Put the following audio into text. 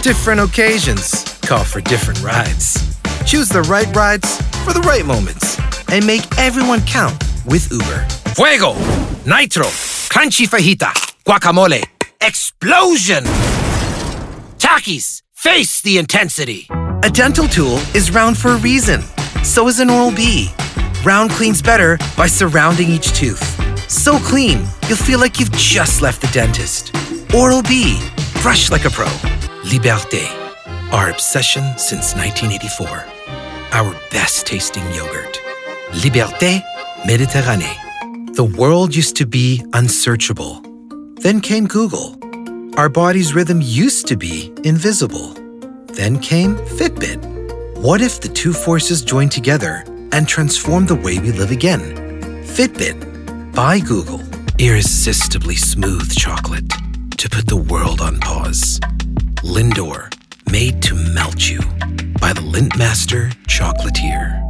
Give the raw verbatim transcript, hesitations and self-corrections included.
Different occasions call for different rides. Choose the right rides for the right moments and make everyone count with Uber. Fuego, nitro, crunchy fajita, guacamole, explosion! Takis, face the intensity. A dental tool is round for a reason. So is an Oral-B. Round cleans better by surrounding each tooth. So clean, you'll feel like you've just left the dentist. Oral-B, brush like a pro. Liberté, our obsession since nineteen eighty-four. Our best tasting yogurt. Liberté Méditerranée. The world used to be unsearchable. Then came Google. Our body's rhythm used to be invisible. Then came Fitbit. What if the two forces joined together and transformed the way we live again? Fitbit by Google. Irresistibly smooth chocolate to put the world on pause. Lindor, made to melt you by the Lintmaster Chocolatier.